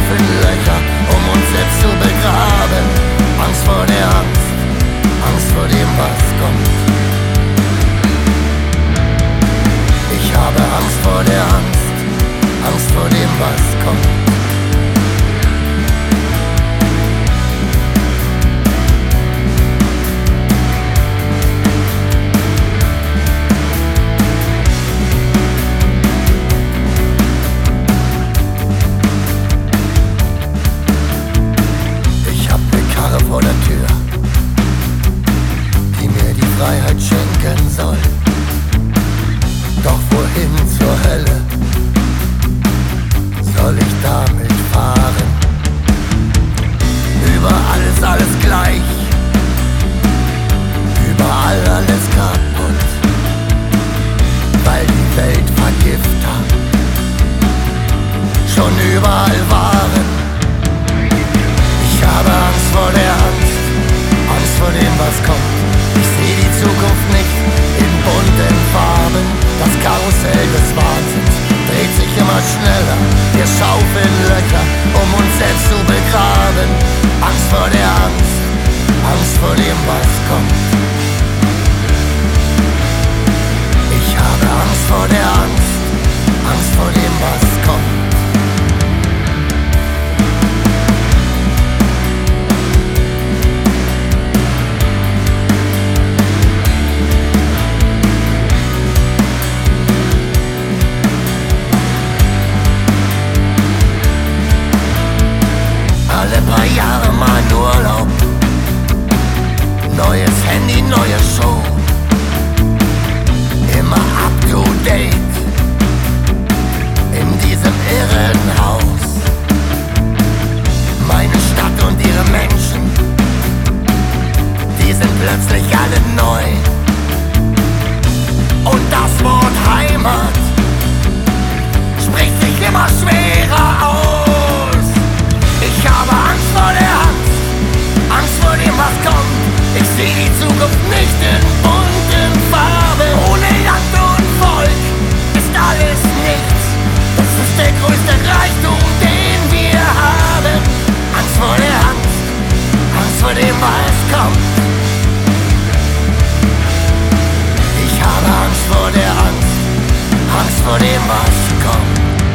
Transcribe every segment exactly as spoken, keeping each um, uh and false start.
Schaufeln Löcher, um uns selbst zu begraben. Angst vor der Angst, Angst vor dem, was kommt. Ich habe Angst vor der Angst, Angst vor dem, was kommt. Vor der Tür, die mir die Freiheit schenken soll. Doch wohin zur Hölle soll ich damit fahren? Überall ist alles gleich, überall alles kaputt, weil die Weltvergifter schon überall waren. Ich habe Angst vor der Angst, Angst vor dem, was kommt. Ich sehe die Zukunft nicht in bunten Farben. Das Karussell des Wahnsinns dreht sich immer schneller. Wir schaufeln Löcher, um uns selbst zu begraben. Angst vor der Angst, Angst vor dem, was kommt. Ich habe Angst vor der Angst, Angst vor dem, was kommt. Alle paar Jahre mal ein Urlaub, neues Handy, neue Show, immer up to date in diesem Irrenhaus. Meine Stadt und ihre Menschen, die sind plötzlich alle neu. Und das Wort Heimat spricht sich immer schwerer aus. Ich habe Angst vor der Angst, Angst vor dem, was kommt. Ich sehe die Zukunft nicht in bunten Farben. Ohne Land und Volk ist alles nichts. Das ist der größte Reichtum, den wir haben. Angst vor der Angst, Angst vor dem, was kommt. Ich habe Angst vor der Angst, Angst vor dem, was kommt.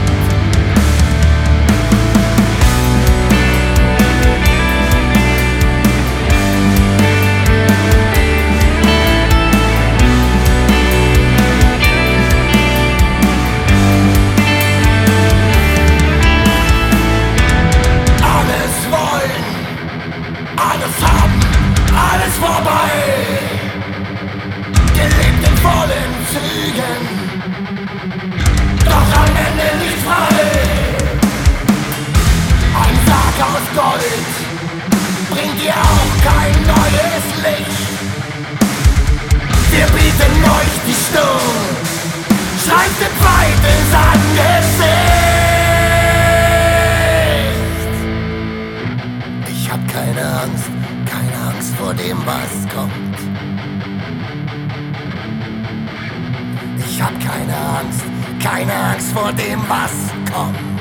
Alles vorbei, gelebt in vollen Zügen, doch am Ende nicht frei. Ein Sarg aus Gold bringt dir auch kein neues Licht. Wir bieten euch die Stirn, schreibt den Feind ins Angesicht. Ich hab keine Angst, keine Angst vor dem, was kommt. Ich hab keine Angst, keine Angst vor dem, was kommt.